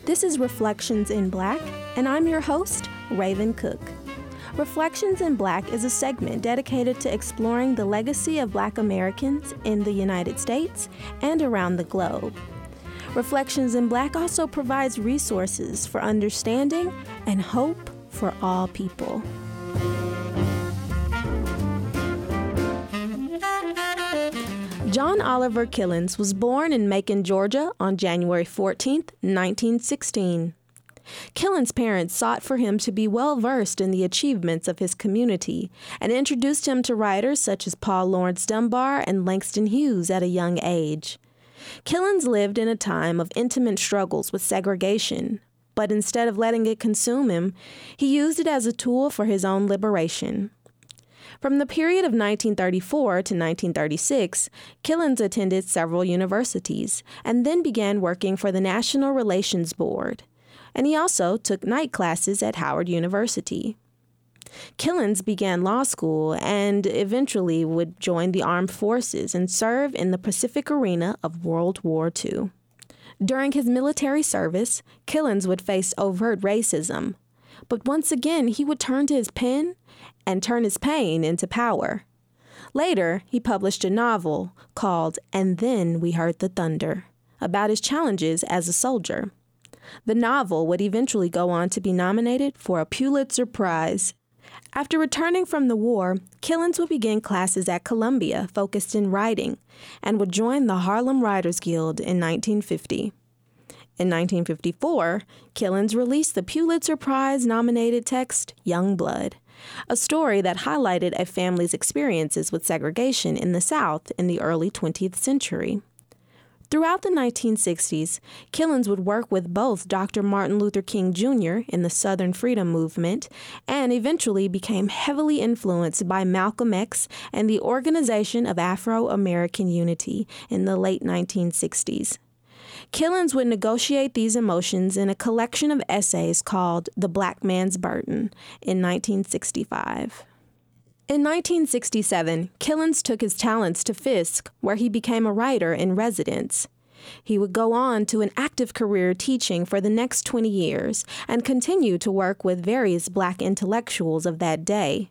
This is Reflections in Black, and I'm your host, Raven Cook. Reflections in Black is a segment dedicated to exploring the legacy of Black Americans in the United States and around the globe. Reflections in Black also provides resources for understanding and hope for all people. John Oliver Killens was born in Macon, Georgia on January 14, 1916. Killens' parents sought for him to be well-versed in the achievements of his community and introduced him to writers such as Paul Laurence Dunbar and Langston Hughes at a young age. Killens lived in a time of intimate struggles with segregation, but instead of letting it consume him, he used it as a tool for his own liberation. From the period of 1934 to 1936, Killens attended several universities and then began working for the National Relations Board. And he also took night classes at Howard University. Killens began law school and eventually would join the armed forces and serve in the Pacific arena of World War II. During his military service, Killens would face overt racism, but once again he would turn to his pen and turn his pain into power. Later, he published a novel called And Then We Heard the Thunder, about his challenges as a soldier. The novel would eventually go on to be nominated for a Pulitzer Prize. After returning from the war, Killens would begin classes at Columbia focused in writing and would join the Harlem Writers Guild in 1950. In 1954, Killens released the Pulitzer Prize-nominated text Young Blood, a story that highlighted a family's experiences with segregation in the South in the early 20th century. Throughout the 1960s, Killens would work with both Dr. Martin Luther King Jr. in the Southern Freedom Movement and eventually became heavily influenced by Malcolm X and the Organization of Afro-American Unity in the late 1960s. Killens would negotiate these emotions in a collection of essays called The Black Man's Burden in 1965. In 1967, Killens took his talents to Fisk, where he became a writer in residence. He would go on to an active career teaching for the next 20 years and continue to work with various Black intellectuals of that day.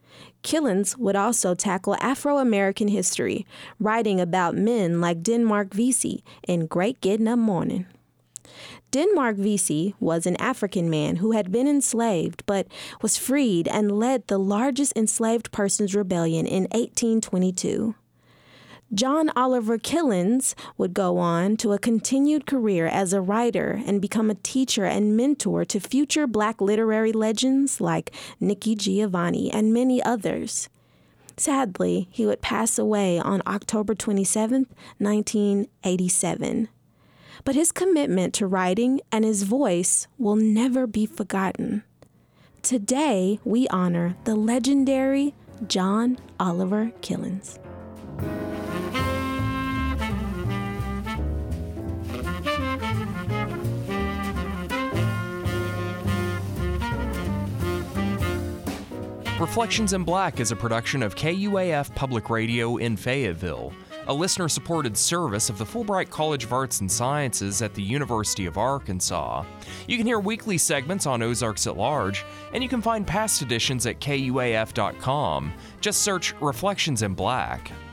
Killens would also tackle Afro-American history, writing about men like Denmark Vesey in Great Getting Up Morning. Denmark Vesey was an African man who had been enslaved but was freed and led the largest enslaved persons rebellion in 1822. John Oliver Killens would go on to a continued career as a writer and become a teacher and mentor to future Black literary legends like Nikki Giovanni and many others. Sadly, he would pass away on October 27, 1987. But his commitment to writing and his voice will never be forgotten. Today, we honor the legendary John Oliver Killens. Reflections in Black is a production of KUAF Public Radio in Fayetteville, a listener-supported service of the Fulbright College of Arts and Sciences at the University of Arkansas. You can hear weekly segments on Ozarks at Large, and you can find past editions at KUAF.com. Just search Reflections in Black.